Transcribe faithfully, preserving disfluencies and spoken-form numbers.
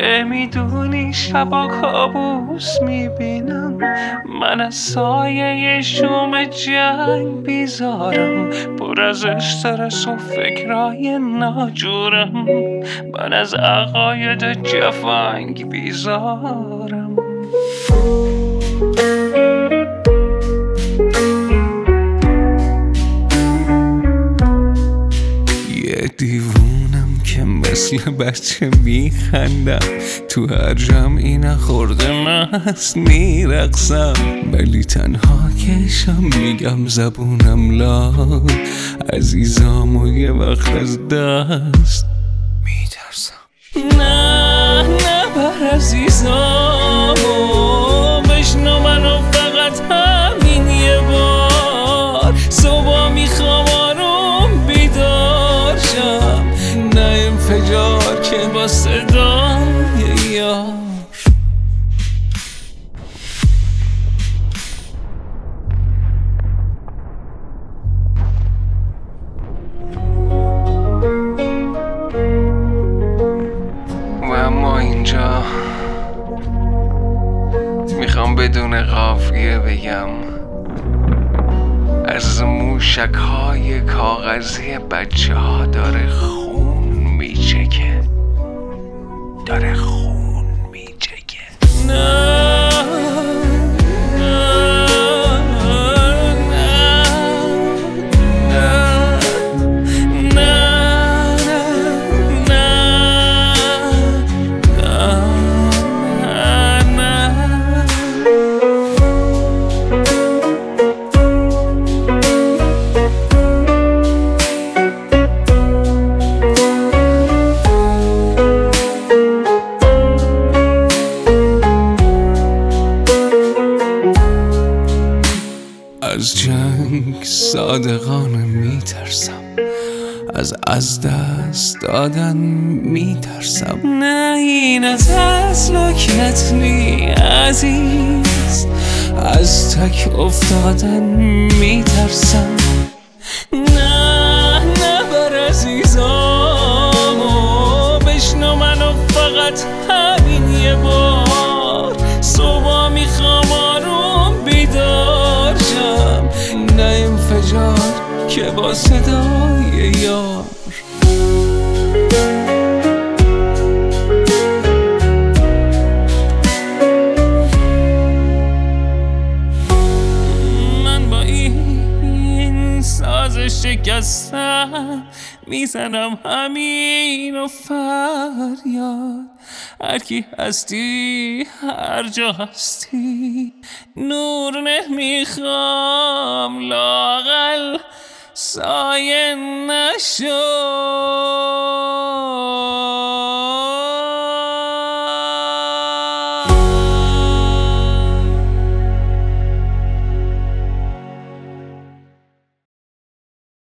که میدونی شبا کابوس میبینم، من از سایه شوم جنگ بیزارم، پر از استرس و فکرای ناجورم، من از عقاید جفنگ بیزارم. یه دیوونم که مثل بچه میخندم، تو هر جمعی نخورده مست میرقصم، ولی تنها کشم میگم زبونم لال، عزیزام و یه وقت از دست میترسم. نه نه بر عزیزامو بشنو منو فقط همین یه بار، صبح میخوام آروم بیدار شم، نه انفجار که با صدای یار. و اما اینجا میخوام بدون قافیه بگم، از موشک های کاغذی بچه ها داره خون میچکه، داره خون میچکه. نه از جنگ صادقانه میترسم، از از دست دادن میترسم، نه این از اسلوکت نی عزیز، از تک افتادن میترسم. نه نه بر عزیزامو بشنو منو فقط همین یه بار، صبح میخوام آروم بیدار شم، نه انفجار که با صدای یار. من با این ساز شکستم میزنم همین و فریاد، هر کی هستی هر جا هستی نور نمیخوام، لااقل سایه نشو.